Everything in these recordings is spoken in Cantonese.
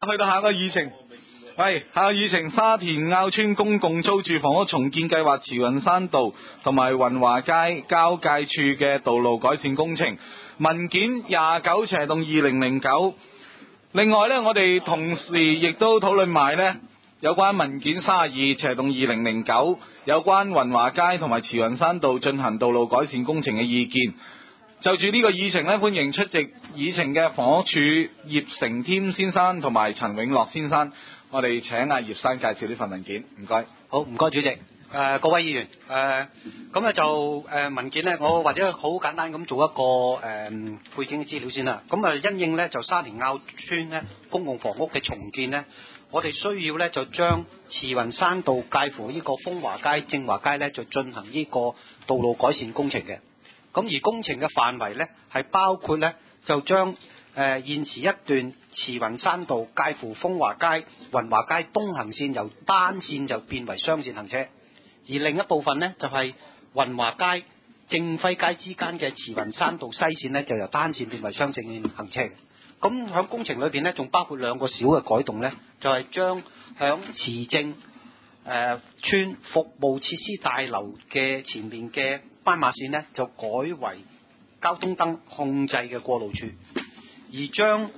去到下個議程。係下個議程，沙田坳村公共租住房屋重建計劃慈雲山道同埋雲華街交界處嘅道路改善工程文件29/2009。另外呢，我哋同時亦都討論埋呢有關文件32/2009有關雲華街同埋慈雲山道進行道路改善工程嘅意見。就住呢個議程呢，歡迎出席議程嘅房屋署葉成添先生同埋陳永樂先生。我哋請阿葉生介紹呢份文件，唔該。 好，唔該主席。各位議員，咁咧就文件咧，我或者好簡單咁做一個背景嘅資料先啦。咁因應咧就沙田坳村咧公共房屋嘅重建咧，我哋需要咧就將慈雲山道介乎呢個豐華街、正華街咧就進行呢個道路改善工程嘅。咁而工程嘅範圍咧係包括咧就將現時一段慈雲山道介乎豐華街、雲華街東行線由單線就變為雙線行車，而另一部分呢，就係雲華街、正輝街之間嘅慈雲山道西線呢，就由單線變為雙線行車嘅。咁喺工程裏邊呢，仲包括兩個小嘅改動呢，就係將響慈正村服務設施大樓嘅前面嘅斑馬線呢，就改為交通燈控制嘅過路處。而將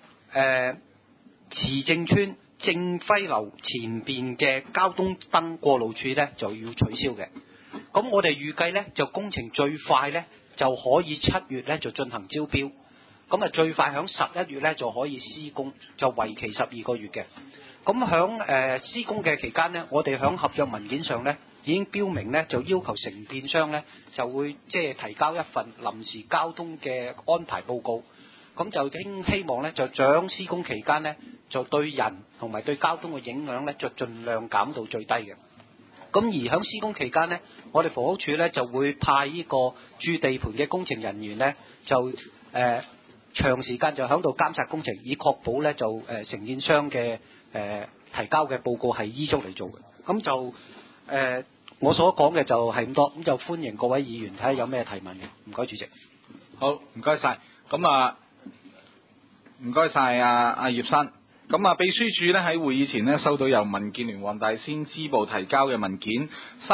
慈正村正輝樓前邊嘅交通燈過路處呢就要取消嘅。咁我哋預計呢，就工程最快呢就可以7月呢就進行招標，咁最快響11月呢就可以施工，就為期12個月嘅。咁響施工嘅期間呢，我哋響合約文件上呢已經標明呢，就要求承建商呢就會提交一份臨時交通嘅安排報告。咁就希望咧，就將施工期間呢，就對人同埋對交通嘅影響咧，就盡量減到最低嘅。咁而喺施工期間呢，我哋房屋署咧就會派呢個駐地盤嘅工程人員咧，就長時間就喺度監察工程，以確保咧就承建商嘅提交嘅報告係依足嚟做嘅。咁就我所講嘅就係咁多，咁就歡迎各位議員睇下有咩提問嘅。唔該，主席。 好，唔該晒。咁啊。唔該晒阿葉生。咁秘書處咧喺會議前咧收到由民建聯黃大仙支部提交嘅文件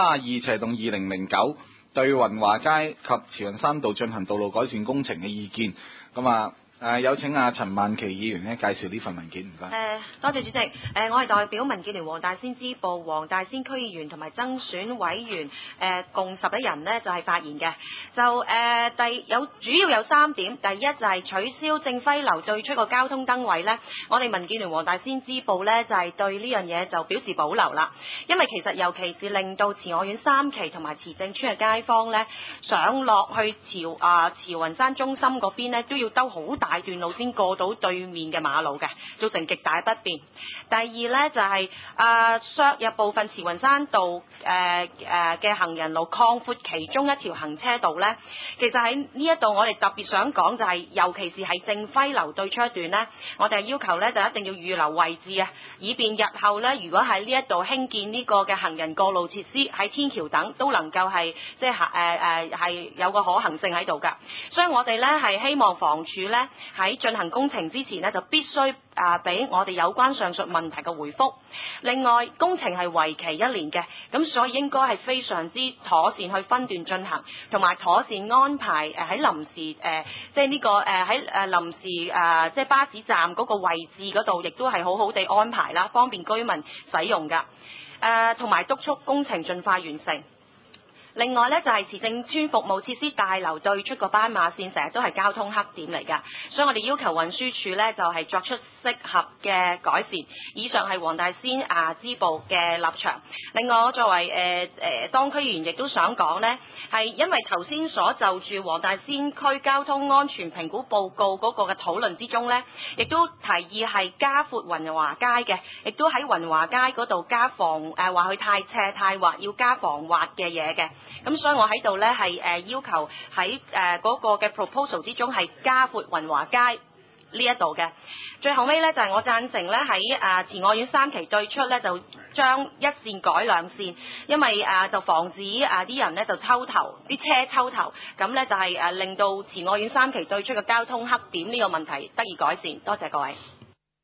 32/2009對雲華街及慈雲山道進行道路改善工程嘅意見。咁有請陳曼琪議員咧介紹呢份文件，唔該。 多謝主席。我係代表民建聯黃大仙支部、黃大仙區議員同埋增選委員，共11人呢就係發言嘅。就主要有3點。第一就係取消正輝樓對出個交通燈位呢，我哋民建聯黃大仙支部呢就係對呢樣嘢就表示保留啦。因為其實尤其是令到慈愛苑3期同埋慈正村嘅街坊呢，上落去慈雲山中心嗰邊呢，都要兜好大段路先過到對面嘅馬路嘅，造成極大不便。第二呢，就係削入部分慈雲山道嘅行人路，擴闊其中一條行車道呢。其實喺呢一度我哋特別想講就係，尤其是喺正輝樓對出一段呢，我哋要求呢就一定要預留位置啊，以便日後呢，如果喺呢一度興建呢個嘅行人過路設施，喺天橋等都能夠係係有個可行性喺度㗎。所以我哋呢係希望房署呢喺進行工程之前呢，就必須俾我哋有關上述問題嘅回覆。另外，工程係為期1年嘅，咁所以應該係非常之妥善去分段進行，同埋妥善安排喺臨時喺臨時即係巴士站嗰個位置嗰度，亦都係好好地安排啦，方便居民使用㗎。同埋督促工程盡快完成。另外呢，就係慈正村服務設施大樓對出個斑馬線，成日都係交通黑點嚟㗎，所以我哋要求運輸署呢，就係作出適合嘅改善。以上係黃大仙支部嘅立場。另外，我作為當區議員亦都想講呢，係因為頭先所就住黃大仙區交通安全評估報告嗰個嘅討論之中呢，亦都提議係加闊雲華街嘅，亦都喺雲華街嗰度加防話佢太斜太滑，要加防滑嘅嘢嘅。咁所以我喺度呢係要求喺嗰個嘅 proposal 之中係加闊雲華街呢一度嘅。最後尾呢，就係我贊成呢喺慈愛苑3期對出呢，就將一線改2線，因為就防止啲人呢就抽頭，啲車抽頭，咁呢就係令到慈愛苑3期對出嘅交通黑點呢個問題得以改善。多謝各位。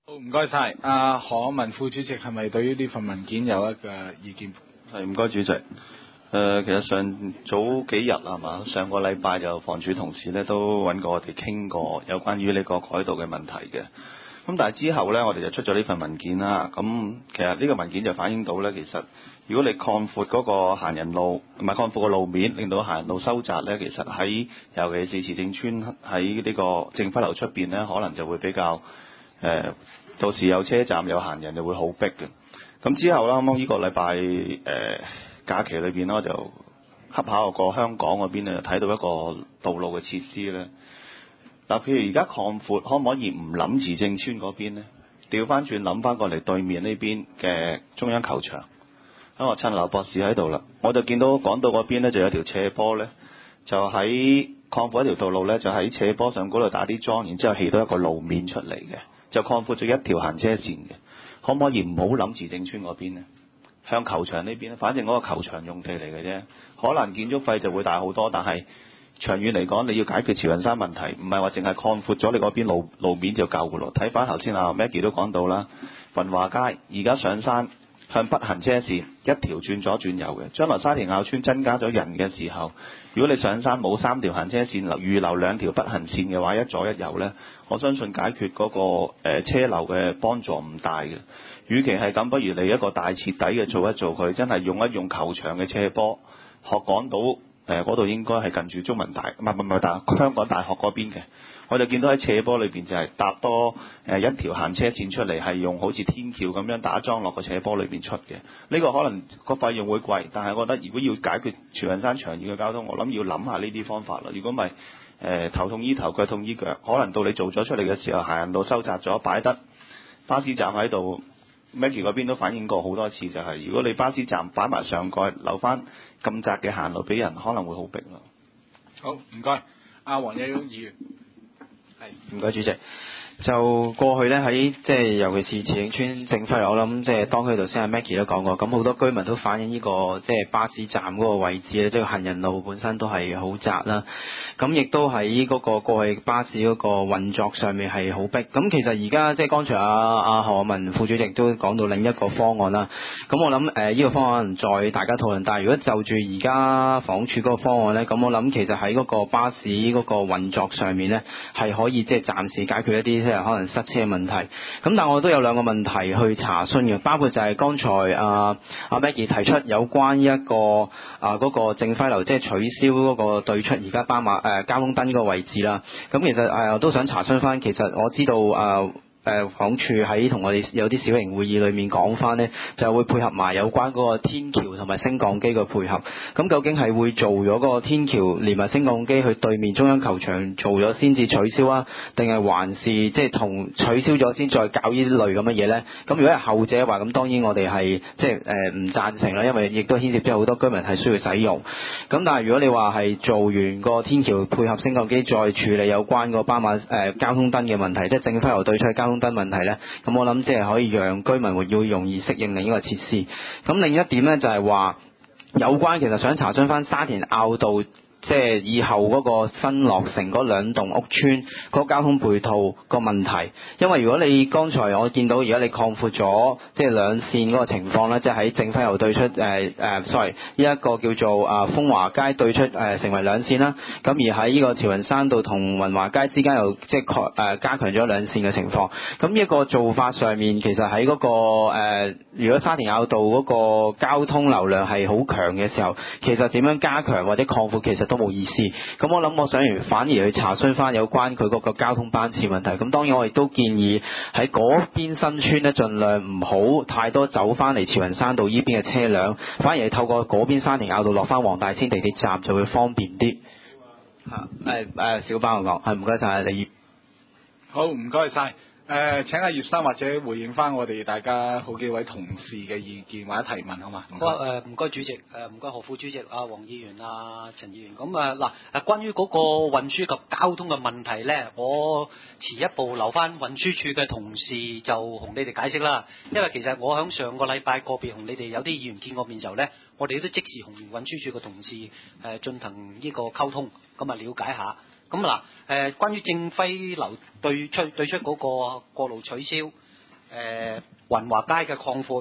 好，唔該晒。阿何可文副主席係咪對於呢份文件有一個意見？ 係，唔該主席。其實早幾日係嘛，上個禮拜就房署同事咧都揾過我哋傾過有關於呢個改道嘅問題嘅。咁但係之後咧，我哋就出咗呢份文件啦。咁其實呢個文件就反映到咧，其實如果你擴闊嗰個行人路，唔係擴闊個路面，令到行人路收窄咧，其實喺尤其是慈正村喺呢個正輝樓出邊咧，可能就會比較到時有車站有行人就會好逼嘅。咁之後啦，咁呢個禮拜假期裏邊咧，我就恰巧過香港嗰邊咧，睇到一個道路嘅設施咧。嗱，譬如而家擴闊，可唔可以唔諗慈正村嗰邊咧？調翻轉諗翻過嚟對面呢邊嘅中央球場。咁我趁劉博士喺度啦，我就見到港島嗰邊咧就有條斜坡咧，就喺擴闊一條道路咧，就喺斜坡上嗰度打啲樁，然之後起到一個路面出嚟嘅，就擴闊咗一條行車線嘅。可唔可以唔好諗慈正村嗰邊咧？向球場呢邊咧，反正嗰個球場用地嚟嘅啫，可能建築費就會大好多，但係長遠嚟講，你要解決慈雲山問題，唔係話淨係擴闊咗你嗰邊路面就夠嘅咯。睇翻頭先阿 Maggie 都講到啦，雲華街而家上山向北行車線一條轉左轉右嘅，將來沙田坳村增加咗人嘅時候，如果你上山冇3條行車線，預留2條北行線嘅話，一左一右呢，我相信解決嗰個車流嘅幫助唔大嘅。與其係咁，不如你一個大徹底嘅做一做佢，真係用一用球場嘅斜坡，學港島嗰度應該係近住中文大，唔係香港大學嗰邊嘅。我就見到喺斜坡裏邊就係搭多一條行車線出嚟，係用好似天橋咁樣打樁落個斜坡裏邊出嘅。呢個可能個費用會貴，但係我覺得如果要解決慈雲山長遠嘅交通，我諗要諗下呢啲方法啦。如果唔係頭痛醫頭，腳痛醫腳，可能到你做咗出嚟嘅時候，行人路收窄咗，擺得巴士站喺度。Maggie 嗰邊都反映過好多次，就係如果你巴士站擺埋上蓋，留翻咁窄嘅行路俾人，可能會好逼咯。 好，唔該。阿黃有議員， 係唔該主席。就過去咧喺即係尤其是慈正村正輝樓，我諗即係當區頭先阿 Maggie 都講過，咁好多居民都反映呢個即係巴士站嗰個位置咧，即係行人路本身都係好窄啦。咁亦都喺嗰個過去巴士嗰個運作上面係好逼。咁其實而家即係剛才阿何文副主席都講到另一個方案啦。咁我諗呢個方案再大家討論。但係如果就住而家房屋署嗰個方案咧，咁我諗其實喺嗰個巴士嗰個運作上面咧，係可以即係暫時解決一啲即係可能塞車問題。咁但係我都有2個問題去查詢嘅，包括就係剛才阿 Maggie 提出有關一個嗰個正輝樓即係取消嗰個對出而家交通燈嗰個位置啦。咁其實我都想查詢翻，其實我知道房署喺同我哋有啲小型會議裏面講翻呢，就會配合埋有關嗰個天橋同埋升降機嘅配合。咁究竟係會做咗嗰個天橋連埋升降機去對面中央球場做咗先至取消啊？定係還是即係同取消咗先再搞呢類咁嘅嘢呢？咁如果係後者嘅話，咁當然我哋係即係唔贊成啦，因為亦都牽涉咗好多居民係需要使用。咁但係如果你話係做完個天橋配合升降機再處理有關個斑馬交通燈嘅問題，即係正輝樓對出交通燈問題呢，咁我諗即係可以讓居民會要容易適應另一個設施。咁另一點呢，就係話有關其實想查詢翻沙田坳道即係以後嗰個新落成嗰2棟屋邨嗰個交通配套個問題。因為如果你剛才我見到而家你擴闊咗即係兩線嗰個情況咧，即係喺正輝樓對出sorry 呢一個叫做豐華街對出成為2線啦。咁而喺呢個慈雲山道同雲華街之間又即係加強咗2線嘅情況。咁呢一個做法上面其實喺嗰個如果沙田坳道嗰個交通流量係好強嘅時候，其實點樣加強或者擴闊其實都冇意思。咁我諗我想反而去查詢翻有關佢嗰個交通班次問題。咁當然我亦都建議喺嗰邊新村咧，盡量唔好太多走翻嚟慈雲山道呢邊嘅車輛，反而係透過嗰邊沙田坳道落翻黃大仙地鐵站就會方便啲。小巴我講係唔該晒你。 好，唔該晒。請阿葉生或者回應翻我哋大家好幾位同事嘅意見或者提問好嘛？ 唔該主席，唔該何副主席啊，黃議員啊，陳議員。咁關於嗰個運輸及交通嘅問題咧，我遲一步留翻運輸署嘅同事就同你哋解釋啦。因為其實我響上個禮拜個別同你哋有啲議員見過面時候咧，我哋都即時同運輸署嘅同事進行呢個溝通，咁了解下。咁關於正輝樓對出嗰個過路取消， 雲華街嘅擴闊，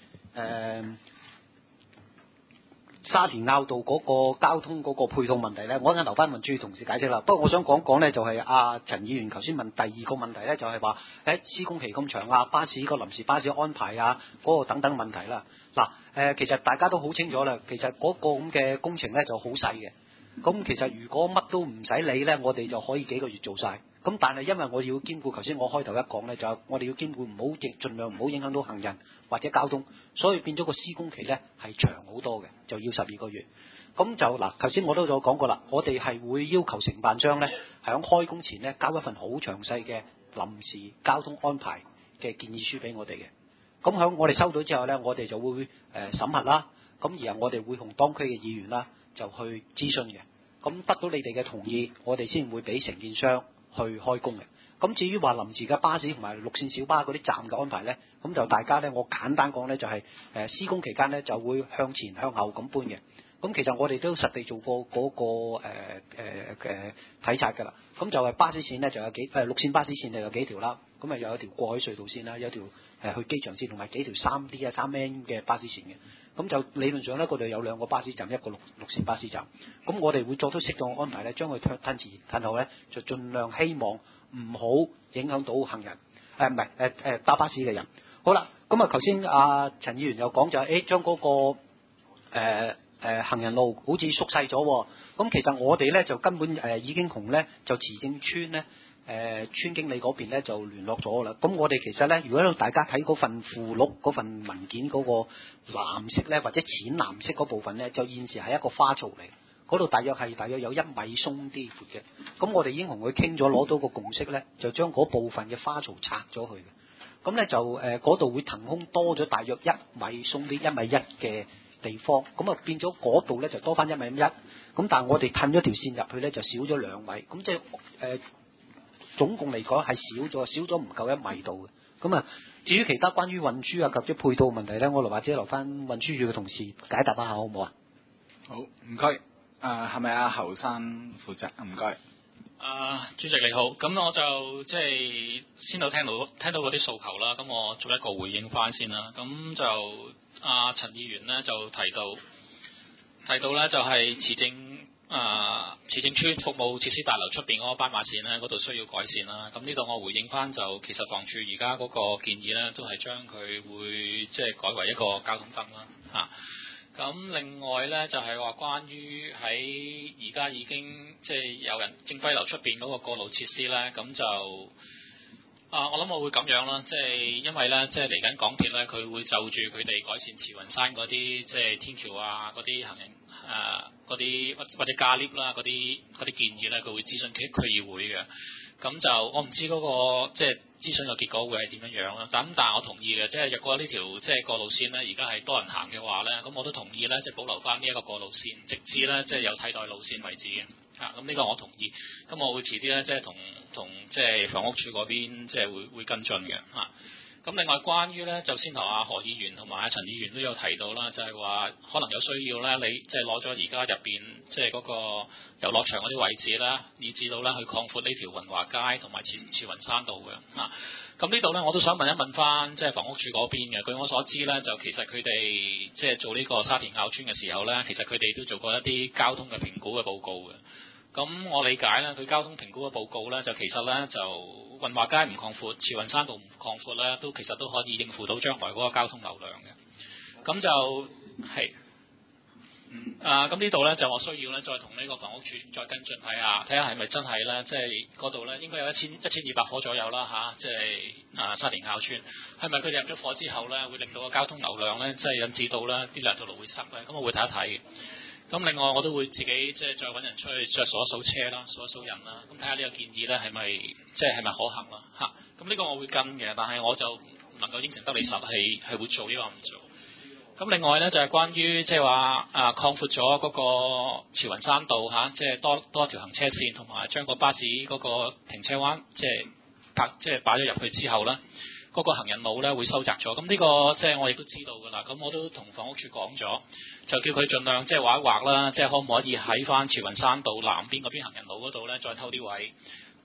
沙田坳道嗰個交通嗰個配套問題咧，我一陣留翻運輸同事解釋啦。不過我想講咧，就係陳議員頭先問第二個問題咧，就係話施工期咁長啊，巴士個臨時巴士安排啊，嗰個等等問題啦。嗱其實大家都好清楚啦，其實嗰個咁嘅工程咧就好細嘅。咁其實如果乜都唔使理咧，我哋就可以幾個月做晒。咁但係因為我要兼顧頭先我開頭一講咧，就係我哋要兼顧唔好盡量唔好影響到行人或者交通，所以變咗個施工期咧係長好多嘅，就要12個月。咁就嗱，頭先我都有講過啦，我哋係會要求承辦商咧喺開工前咧交一份好詳細嘅臨時交通安排嘅建議書俾我哋嘅。咁響我哋收到之後咧，我哋就會審核啦。咁而後我哋會同當區嘅議員啦就去諮詢嘅。咁得到你哋嘅同意，我哋先會俾承建商去開工嘅。咁至於話臨時嘅巴士同埋綠線小巴嗰啲站嘅安排咧，咁就大家咧，我簡單講咧就係施工期間咧就會向前向後咁搬嘅。咁其實我哋都實地做過嗰個體察㗎啦。咁就係巴士線咧就有綠線巴士線就有幾條啦。咁又有一條過海隧道線啦，有一條去機場線同埋幾條3D 啊3N 嘅巴士線嘅。咁就理論上咧，嗰度有2個巴士站，一個綠線巴士站。咁我哋會作出適當安排咧，將佢褪前褪後咧，就盡量希望唔好影響到行人，搭巴士嘅人。好啦，咁啊頭先陳議員又講就係將嗰個行人路好似縮細咗。咁其實我哋咧就根本已經同咧就慈正村咧村經理嗰邊咧就聯絡咗啦。咁我哋其實咧，如果大家睇嗰份附錄嗰份文件嗰個藍色咧或者淺藍色嗰部分咧，就現時係一個花槽嚟，嗰度大約有1米鬆啲闊嘅。咁我哋已經同佢傾咗，攞到個共識咧，就將嗰部分嘅花槽拆咗去嘅。咁咧就嗰度會騰空多咗大約1米鬆啲1.1米嘅地方，咁啊變咗嗰度咧就多翻1.1米。咁但係我哋褪咗條線入去咧就少咗2米，咁即係總共嚟講係少咗唔夠1米度嘅。咁啊，至於其他關於運輸及配套問題咧，我或者留翻運輸署嘅同事解答一下，好唔好啊？ 好，唔該。係咪阿侯生負責？唔該。 主席你好，咁我就即係先到聽到嗰啲訴求啦，咁我做一個回應翻先啦。咁就陳議員咧就提到咧就係慈正村服務設施大樓出邊嗰個斑馬線咧，嗰度需要改善啦。咁呢度我回應翻就其實房署而家嗰個建議咧，都係將佢會即係改為一個交通燈啦。咁另外咧就係話關於喺而家已經即係有人正輝樓出邊嗰個過路設施咧，咁就我諗我會咁樣啦，即係因為咧即係嚟緊港鐵咧，佢會就住佢哋改善慈雲山嗰啲即係天橋啊嗰啲行人嗰啲或者加 lift 啦嗰啲建議咧，佢會諮詢區議會嘅。咁就我唔知嗰個即係諮詢嘅結果會係點樣樣啦。但係我同意嘅，即係若果呢條即係過路線咧，而家係多人行嘅話咧，咁我都同意咧，即係保留翻呢一個過路線，直至咧即係有替代路線為止嘅。咁呢個我同意。咁我會遲啲咧，即係同即係房屋署嗰邊即係會跟進嘅。咁另外關於咧，就先頭阿何議員同埋阿陳議員都有提到啦，就係話可能有需要咧，你即係攞咗而家入邊即係嗰個遊樂場嗰啲位置啦，以至到咧去擴闊呢條雲華街同埋慈雲山道嘅。咁呢度咧，我都想問一問翻即係房屋署嗰邊嘅。據我所知咧，就其實佢哋即係做呢個沙田坳村嘅時候咧，其實佢哋都做過一啲交通嘅評估嘅報告嘅。咁我理解咧，佢交通評估嘅報告咧，就其實咧就雲華街唔擴闊，慈雲山道唔擴闊咧，都其實都可以應付到將來嗰個交通流量嘅。咁就係咁呢度咧就我需要咧再同呢個房屋署再跟進睇下係咪真係咧，即係嗰度咧應該有1200伙左右啦即係沙田坳村係咪佢哋入咗伙之後咧，會令到個交通流量咧即係引致到咧啲兩條路會塞咧？咁我會睇一睇。咁另外我都會自己即係再揾人出去再數一數車啦，數一數人啦，咁睇下呢個建議咧係咪即係咪可行啦咁呢個我會跟嘅，但係我就唔能夠應承得你實係會做呢個唔做。咁另外咧就係關於即係話擴闊咗嗰個慈雲山道即係多一條行車線，同埋將個巴士嗰個停車灣即係擺咗入去之後咧，嗰個行人路咧會收窄咗。咁呢個即係我亦都知道㗎啦。咁我都同房屋署講咗，就叫佢盡量即係畫一畫啦，即係可唔可以喺翻慈雲山道南邊嗰邊行人路嗰度咧再偷啲位，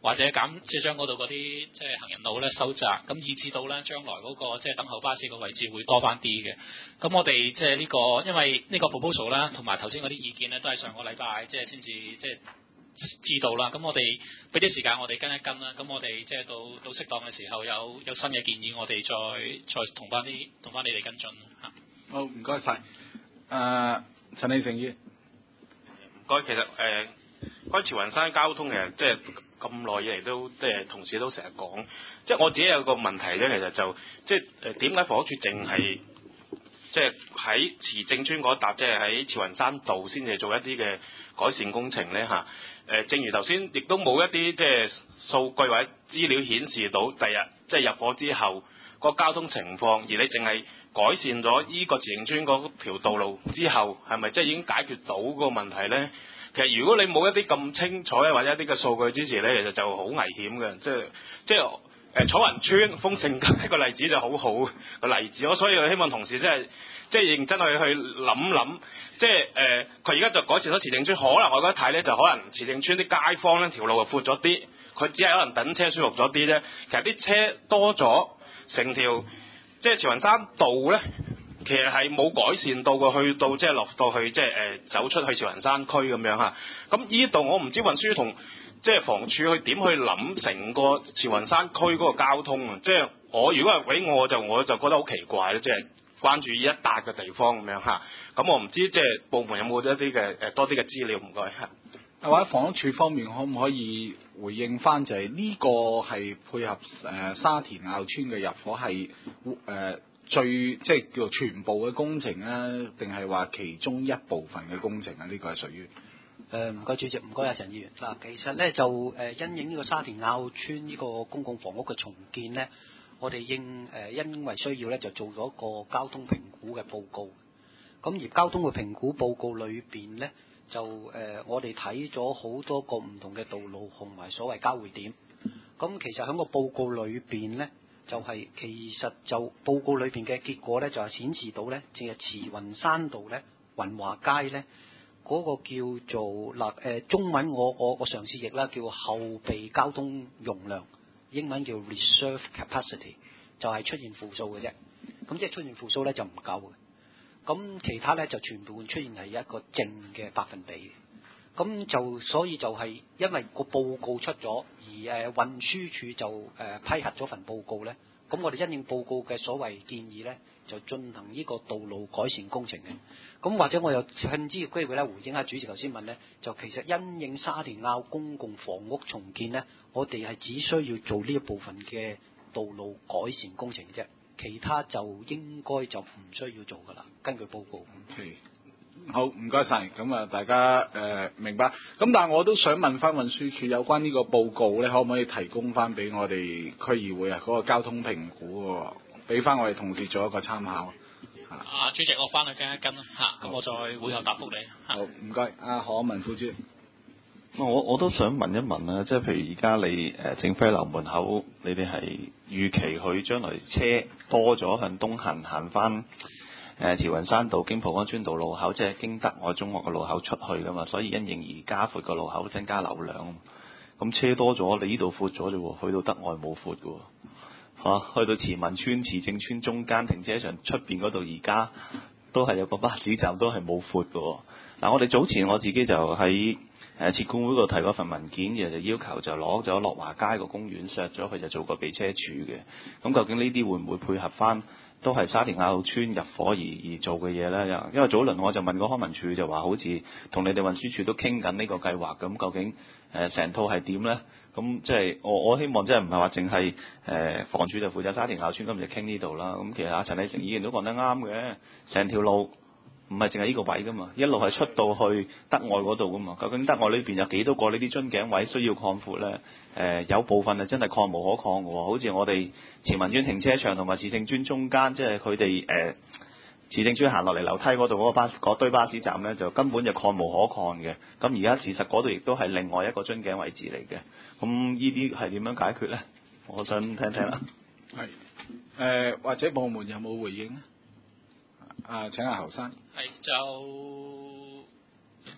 或者即係將嗰度嗰啲即係行人路咧收窄，咁以至到咧將來嗰個即係等候巴士個位置會多翻啲嘅。咁我哋即係呢個，因為呢個 proposal 啦，同埋頭先嗰啲意見咧，都係上個禮拜即係先至即係知道啦。咁我哋俾啲時間我哋跟一跟啦。咁我哋即係到適當嘅時候有新嘅建議，我哋再同翻你哋跟進嚇。 好，唔該晒。陳李成議員， 唔該。其實關於慈雲山交通嘅，即係咁耐以嚟都即係同事都成日講，即係我自己有個問題咧，其實就即係點解房屋署淨係即係喺慈正村嗰笪，即係喺慈雲山道先至做一啲嘅改善工程咧嚇？正如頭先亦都冇一啲即係數據或者資料顯示到第日即係入伙之後個交通情況，而你淨係改善咗依個慈正村嗰條道路之後，係咪即係已經解決到嗰個問題咧？其實如果你冇一啲咁清楚或者一啲嘅數據支持咧，其實就好危險嘅。即係彩雲村豐盛街個例子就好好個例子，所以我希望同事即係認真去諗諗，即係佢而家就改善咗慈正村，可能我覺得睇咧就可能慈正村啲街坊咧條路就闊咗啲，佢只係可能等車舒服咗啲啫。其實啲車多咗，成條即係慈雲山道咧，其實係冇改善到過去到即係落到去即係走出去慈雲山區咁樣嚇。咁呢度我唔知運輸同即係房署去點去諗成個慈雲山區嗰個交通啊！即係我如果係俾我就覺得好奇怪咧，即係關注呢一笪嘅地方咁樣嚇。咁我唔知即係部門有冇一啲嘅多啲嘅資料，唔該嚇。 或者房屋署方面可唔可以回應翻，就係呢個係配合沙田坳村嘅入伙係最即係叫做全部嘅工程啊，定係話其中一部分嘅工程啊？呢個係屬於唔該主席，唔該啊陳議員。嗱，其實咧就因應呢個沙田坳村呢個公共房屋嘅重建咧，我哋因為需要咧就做咗個交通評估嘅報告。咁而交通嘅評估報告裏邊咧，就我哋睇咗好多個唔同嘅道路同埋所謂交匯點。咁其實喺個報告裏邊咧，就係其實就報告裏邊嘅結果咧，就係顯示到咧，淨係慈雲山道咧、雲華街咧嗰個叫做中文我嘗試譯啦，叫後備交通容量，英文叫 reserve capacity， 就係出現負數嘅啫。咁即係出現負數咧就唔夠嘅。咁其他咧就全部出現係一個正嘅百分比。咁就所以就係因為個報告出咗，而運輸署就批核咗份報告咧。咁我哋因應報告嘅所謂建議咧，就進行呢個道路改善工程嘅。咁或者我又趁呢個機會咧，回應下主持頭先問咧，就其實因應沙田坳公共房屋重建咧，我哋係只需要做呢一部分嘅道路改善工程啫，其他就應該就唔需要做噶啦。根據報告。 Okay. 好，唔該晒。咁啊，大家明白。咁但係我都想問翻運輸署有關呢個報告咧，可唔可以提供翻俾我哋區議會啊嗰個交通評估喎，俾翻我哋同事做一個參考。 主席，我翻去跟一跟啦嚇，咁我再會後答覆你。 好，唔該。阿何文副主席。 我都想問一問啦，即係譬如而家你正輝樓門口，你哋係預期佢將來車多咗向東行翻慈雲山道經蒲崗村道路口，即係經德愛中學嘅路口出去噶嘛，所以因應而加闊個路口，增加流量。咁車多咗，你呢度闊咗啫喎，去到德愛冇闊嘅喎，去到慈民村、慈正村中間停車場出邊嗰度，而家都係有個巴士站，都係冇闊嘅喎。嗱，我哋早前我自己就喺設管會度提過份文件，就要求就攞咗樂華街個公園削咗佢，就做個避車處嘅。咁究竟呢啲會唔會配合翻？都係沙田坳村入伙而做嘅嘢咧，因為早輪我就問過康文署，就話好似同你哋運輸署都傾緊呢個計劃，咁究竟成套係點咧？咁即係我希望即係唔係話淨係房署就負責沙田坳村，咁就傾呢度啦。咁其實阿陳李成議員都講得啱嘅，成條路唔係淨係呢個位噶嘛，一路係出到去德愛嗰度噶嘛。究竟德愛呢邊有幾多個呢啲樽頸位需要擴闊咧？有部分係真係抗無可抗嘅喎，好似我哋慈民村停車場同埋慈正村中間，即係佢哋慈正村行落嚟樓梯嗰度嗰堆巴士站咧，就根本就抗無可抗嘅。咁而家事實嗰度亦都係另外一個樽頸位置嚟嘅。咁呢啲係點樣解決咧？我想聽聽啦。 係或者部門有冇回應咧？請阿侯生。 係就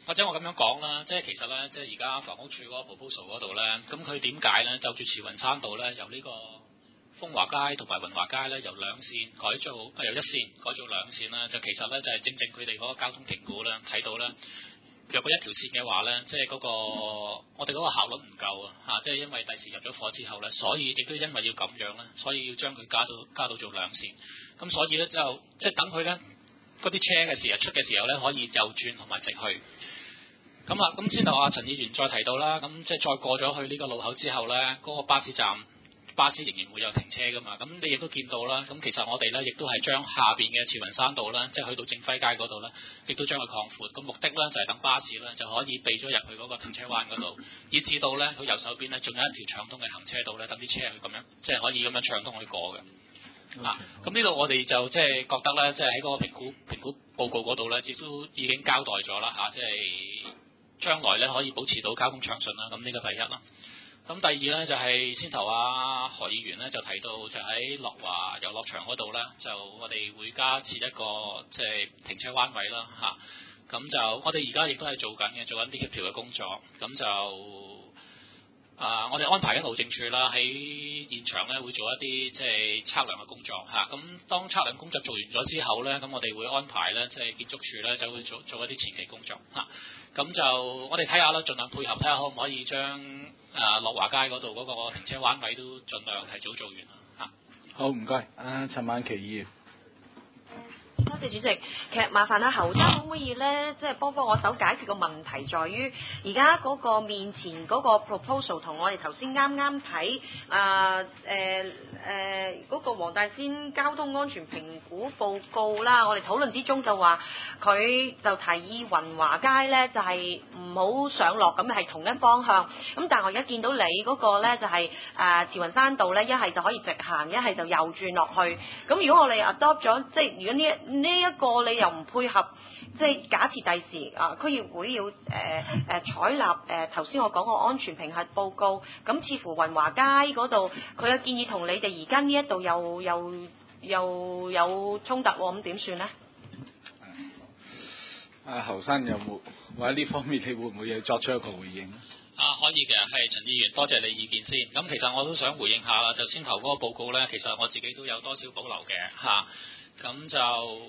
或者我咁樣講啦，即係其實咧，即係而家房屋署嗰個 proposal 嗰度咧，咁佢點解咧就住慈雲山道咧由呢個豐華街同埋雲華街咧由兩線改造由一線改做兩線啦，就其實咧就係正正佢哋嗰個交通評估咧睇到咧，若果一條線嘅話咧，即係嗰個我哋嗰個效率唔夠啊，即係因為第時入咗伙之後咧，所以亦都因為要咁樣咧，所以要將佢加到做兩線，咁所以咧就即係等佢咧嗰啲車嘅時候出嘅時候咧可以右轉同埋直去。咁先頭陳議員再提到啦，咁即係再過咗去呢個路口之後呢，嗰、個巴士站巴士仍然會有停車噶嘛，咁你亦都見到啦。咁其實我哋呢亦都係將下邊嘅慈雲山道呢，即係去到正輝街嗰度呢，亦都將佢擴闊。咁目的呢，就係等巴士呢就可以避咗入去嗰個停車灣嗰度，以至到呢，佢右手邊呢仲有一條暢通嘅行車道呢，等啲車去咁樣即係可以咁樣暢通去過嘅。咁呢度我哋就即係覺得呢，即係喺嗰個評估報告嗰度呢，亦都已經交代咗啦即係。將來咧可以保持到交通暢順啦，咁呢個第一啦。咁第二咧就係、先頭何議員咧就提到就喺樂華遊樂場嗰度咧，就我哋會加設一個即係停車彎位啦咁就我哋而家亦都係做緊啲協調嘅工作，咁就我哋安排緊路政處啦喺現場咧會做一啲即係測量嘅工作咁當測量工作做完咗之後咧，咁我哋會安排咧即係建築署咧就會做一啲前期工作咁就我哋睇下啦，盡量配合睇下可唔可以將樂華街嗰度嗰個停車彎位都盡量提早做完好，唔該，陳曼琪議員。 多謝主席。其實麻煩侯生可唔可以咧，即係幫我手解決個問題，在於而家嗰個面前嗰個 proposal 同我哋頭先啱啱睇嗰個黃大仙交通安全評估報告啦，我哋討論之中就話佢就提議雲華街咧就係唔好上落咁係同一方向，咁但係我而家見到你嗰個咧就係慈雲山道咧一係就可以直行，一係就右轉落去。咁如果我哋 adopt 咗，即係如果呢一個你又唔配合，即係假設第時區議會要採納頭先我講個安全評核報告，咁似乎雲華街嗰度佢嘅建議同你哋而家呢一度又有衝突喎，咁點算呢？ 侯生有冇或者呢方面你會唔會要作出一個回應呢？ 可以嘅，係陳議員，多謝你意見先。咁其實我都想回應下啦，就先頭嗰個報告呢，其實我自己都有多少保留嘅咁就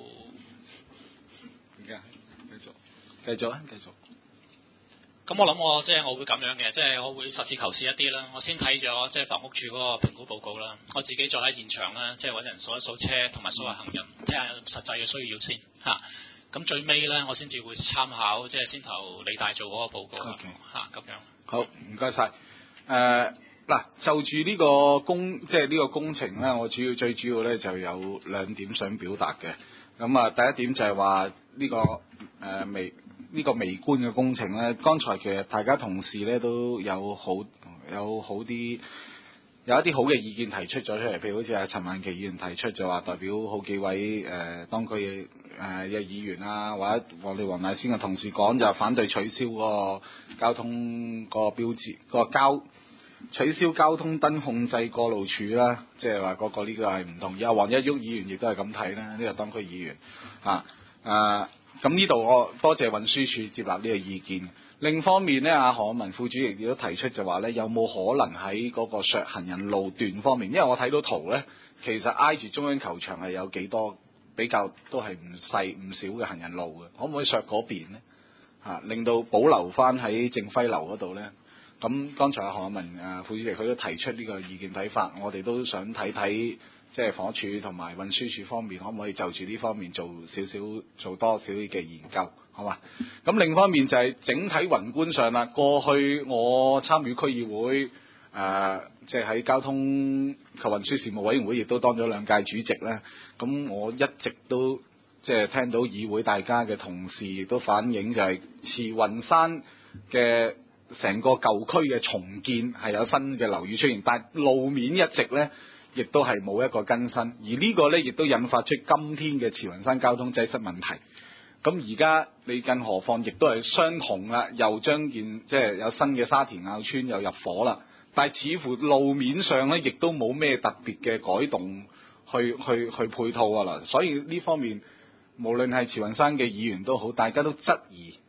而家繼續。 咁我諗我即係我會咁樣嘅，即係我會實事求是一啲啦。我先睇咗即係房屋署嗰個評估報告啦，我自己再喺現場啦，即係揾人數一數車同埋數下行人，睇下實際嘅需要先咁最尾咧，我先至會參考即係先頭理大做嗰個報告咁樣。 好，唔該晒。嗱，就住呢個工程咧，我最主要咧就有兩點想表達嘅。咁第一點就係話呢個微觀嘅工程咧，剛才其實大家同事咧都有一啲好嘅意見提出咗出嚟，譬如好似陳曼琪議員提出就話代表好幾位當區嘅議員啊，或者我哋黃大仙嘅同事講就反對取消個交通個標誌取消交通燈控制過路處啦，即係話呢個係唔同意。黃一旭議員亦都係咁睇啦，呢個當區議員咁呢度我多謝運輸署接納呢個意見。另一方面呢，何文副主席亦都提出就話呢，有冇可能喺嗰個削行人路段方面，因為我睇到圖呢，其實挨住中央球場係有幾多比較都係唔少嘅行人路嘅，可唔可以削嗰邊呢？令到保留翻喺正輝樓嗰度呢？咁剛才何文副主席佢都提出呢個意見睇法，我哋都想睇睇，即係房署同埋運輸署方面可唔可以就住呢方面做多少嘅研究，好嘛？咁另一方面就係整體宏觀上啦，過去我參與區議會即係喺交通及運輸事務委員會亦都當咗2屆主席咧，咁我一直都即係聽到議會大家嘅同事亦都反映就係慈雲山嘅成個舊區嘅重建係有新嘅樓宇出現，但係路面一直呢亦都係冇一個更新，而呢個呢亦都引發出今天嘅慈雲山交通擠塞問題。咁而家你更何況亦都係相同啦，又將即係有新嘅沙田坳村又入伙啦，但係似乎路面上呢亦都冇咩特別嘅改動去配套啊啦，所以呢方面無論係慈雲山嘅議員都好，大家都質疑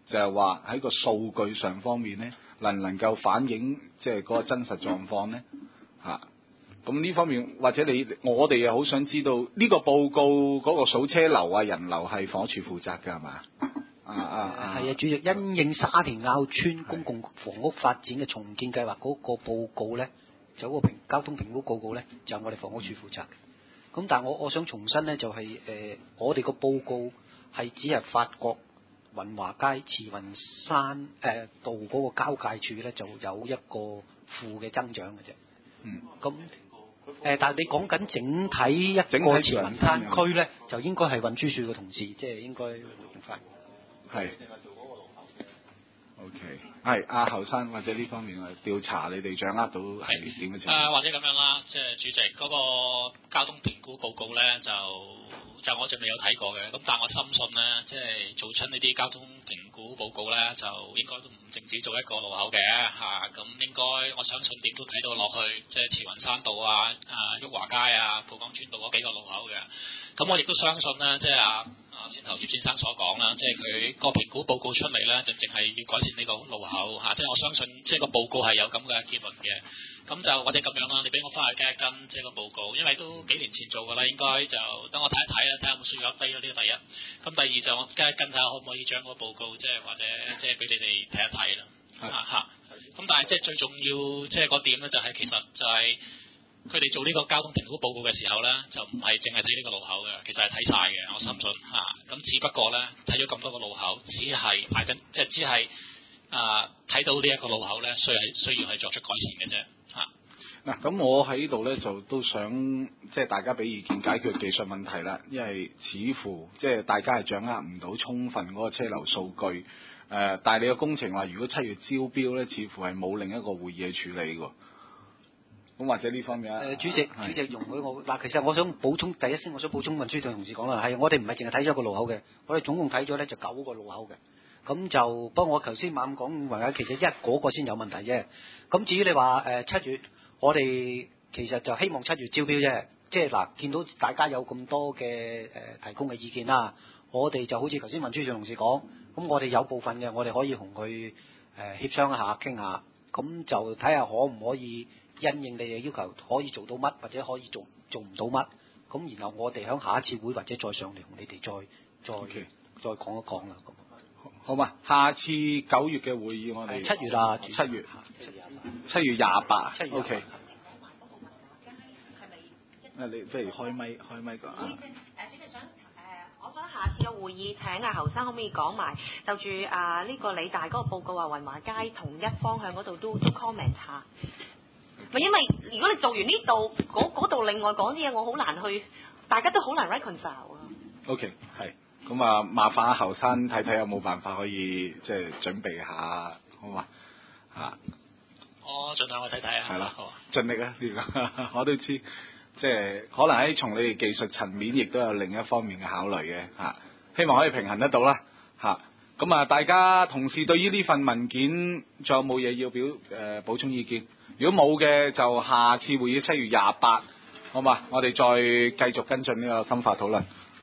就係話喺個數據上方面咧，能唔能夠反映即係嗰個真實狀況咧？嚇，咁呢方面或者我哋又好想知道呢個報告嗰個數車流啊、人流係房署負責㗎係嘛？ 係啊，主席，因應沙田坳村公共房屋發展嘅重建計劃嗰個報告咧，就嗰個交通評估報告咧，就係我哋房屋署負責嘅。咁但係我想重申咧，就係、我哋個報告係只係發覺雲華街慈雲山道嗰個交界處咧，就有一個負嘅增長嘅啫。 嗯。咁但係你講緊整體一個慈雲山區咧，就應該係運輸署嘅同事，即係應該回應翻。 係。OK， 係阿侯生或者呢方面嘅調查，你哋掌握到係點嘅情況？ 或者咁樣啦，即係主席嗰個交通評估報告咧，就我仲未有睇過嘅。咁但係我深信咧，即係做出呢啲交通評估報告咧，就應該都唔淨止做一個路口嘅嚇。咁應該我相信點都睇到落去，即係慈雲山道啊、旭華街啊、寶崗村道嗰幾個路口嘅。咁我亦都相信咧，即係先頭葉先生所講啦，即係佢個評估報告出嚟咧，就淨係要改善呢個路口嚇，即係我相信即係個報告係有咁嘅結論嘅。咁就或者咁樣啦，你俾我翻去跟一跟即係個報告，因為都幾年前做㗎啦，應該就等我睇一睇啦，睇下有冇需要 update 啦，呢個第一。咁第二就我跟一跟睇下可唔可以將個報告即係或者即係俾你哋睇一睇啦嚇。咁但係即係最重要即係嗰點咧，就係其實就係。佢哋做呢個交通評估報告嘅時候咧，就唔係淨係睇呢個路口嘅，其實係睇晒嘅。我深信嚇，咁只不過咧睇咗咁多個路口，只係排緊，即係只係睇到呢一個路口咧，需要去作出改善嘅啫嚇。 嗱，咁我喺呢度咧就都想即係大家俾意見解決技術問題啦，因為似乎即係大家係掌握唔到充分嗰個車流數據。但係你個工程話如果7月招標咧，似乎係冇另一個會議去處理㗎。咁或者呢方面主席容許我嗱，其實我想補充第一先，我想補充運輸隊同事講啦，係我哋唔係淨係睇咗一個路口嘅，我哋總共睇咗咧就9個路口嘅。咁就不過我頭先猛講話其實嗰個先有問題啫。咁至於你話7月，我哋其實就希望7月招標啫。即係嗱，見到大家有咁多嘅提供嘅意見啦，我哋就好似頭先運輸隊同事講，咁我哋有部分嘅我哋可以同佢協商一下傾下，咁就睇下可唔可以。因應你嘅要求，可以做到乜，或者可以做唔到乜，咁然後我哋響下一次會或者再上嚟同你哋再講一講啦。咁好嘛？下次9月嘅會議我哋 7月啦 ，7月28。OK。你不如開咪個啊。 主席想我想下次嘅會議請侯生可唔可以講埋就住呢個理大嗰個報告話雲華街同一方向嗰度都 comment 下。因為如果你做完呢度嗰度另外講啲嘢，我好難去，大家都好難 reconcile 啊。 OK， 係咁啊，麻煩阿侯生睇睇有冇辦法可以即係準備下，好嘛嚇？ 我盡量去睇睇啊。 係啦， 好， 盡力啊！呢個我都知，即係可能喺從你哋技術層面，亦都有另一方面嘅考慮嘅嚇。希望可以平衡得到啦嚇。咁啊，大家同事對於呢份文件仲有冇嘢要補充意見？如果冇嘅，就下次會議7月28，好嘛？我哋再繼續跟進呢個深化討論。